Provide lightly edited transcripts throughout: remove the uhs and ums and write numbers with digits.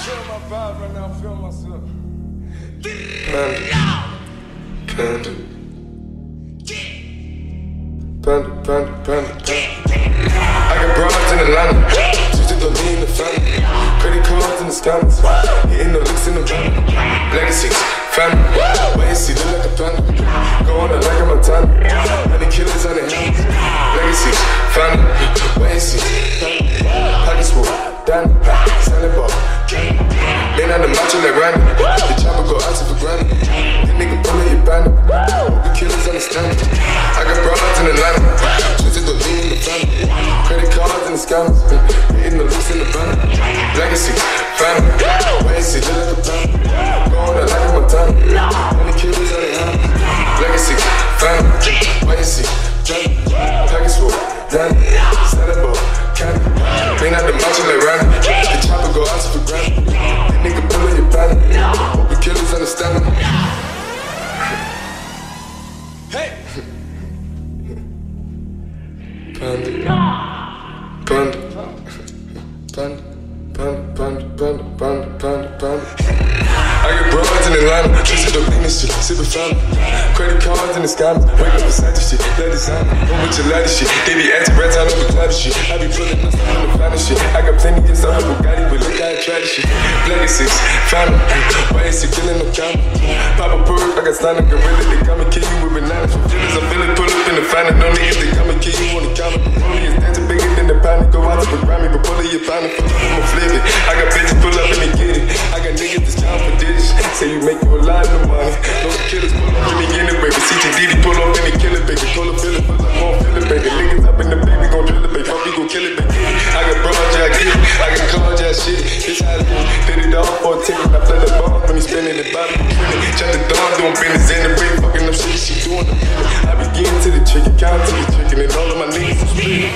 feel my vibe right now, I'm feeling myself. Panda. I got broads in Atlanta, just to go lean the family. Credit cards in the scammers, hitting the licks in the van. Legacies, family, wait and see, look like a panda. Go on like a Montana, and the killers on the hands. Legacies, family, wait and see, family. Pockets full, Danny, selling ball, candy. Lean on the macho like Randy, the chopper go out to for granted. The nigga bullet your bandit, the killers understand it. I got broads in Atlanta, just to go lean the family. Credit cards in the scammers, hitting the looks in the van. Legacy, family, wait and see, look like a panda. Going out like a Montana, and the killers on the hands. Legacy, family, wait and see, Johnny, package full, Danny, selling ball, candy. Lean out the macho like Randy, the chopper go out to for granted. The nigga bullet your bandit, the killers understand it. Hey! Panda. I get broads in Atlanta, just to lean this shit, sippin' family. Credit cards in the scammers, wake up beside this shit, that design. Go with your lattice shit, they be acting rats, I know the cloud shit. I be pulling up on the planet shit. I got plenty of stuff with Bugatti, but look how I try this shit. Legacies, family, why is he killing no camera? Pop a perk, I got stunning gorilla, they come and kill you with bananas. For feelings, I'm feeling, pull up in the finest. No niggas, they come and kill you on the counter. Only is dancing bigger than the pound, go out to the Grammy, but pull up your pound, pull up, I'ma flip it. I got bitches pull up and they get it. I got niggas that's down for digits. Say you make you a lot of money. Those killers pull up and they get it, baby. CTDD pull up and they kill it, baby. Call up, feel it, pull up, won't feel it, baby. Niggas up in the baby, gon' drill it, baby. Fuck, we gon' kill it, baby. I got broad, yeah, I get it. I got cards, yeah, shit. This how it is. Did it all for a ticket. I play the ball when he spinning the bottom. Shut the dawn, doing business in the ring. Fucking up shit, she doing the feeling. I be getting to the chicken, count to the chicken, and all of my niggas is split.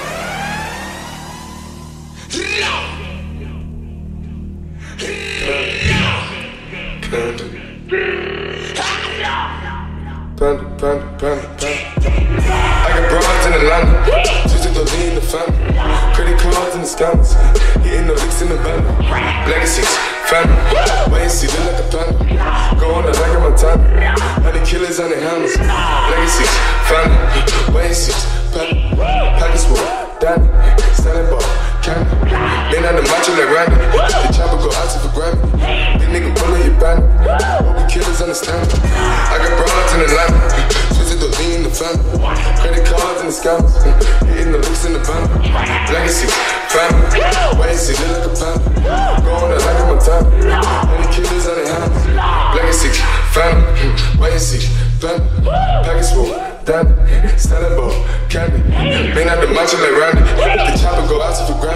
Panda. I got broads in Atlanta, just to go lean the family. Credit cards in the scammers, hitting the licks in the van. Legacies, family, wait and see, look like a panda. Go on like a Montana, and the killers on the hammers. Legacies, family, wait and see, package full, Danny, selling ball, candy. Lean on the macho like Randy, the chopper go out to for Grammy. The nigga bullet your bandit, the killers understand it. I got broads in Atlanta, just to lean the family. Credit cards in the scammers, hitting the looks in the van. Legacy, family, wait and see, look like a panda. Going out like a Montana, and the killers on the hands. Legacy, family, wait and see, family. Package full, Danny, selling ball, candy. Lean out the macho like Randy, the chopper go out to for Grammy.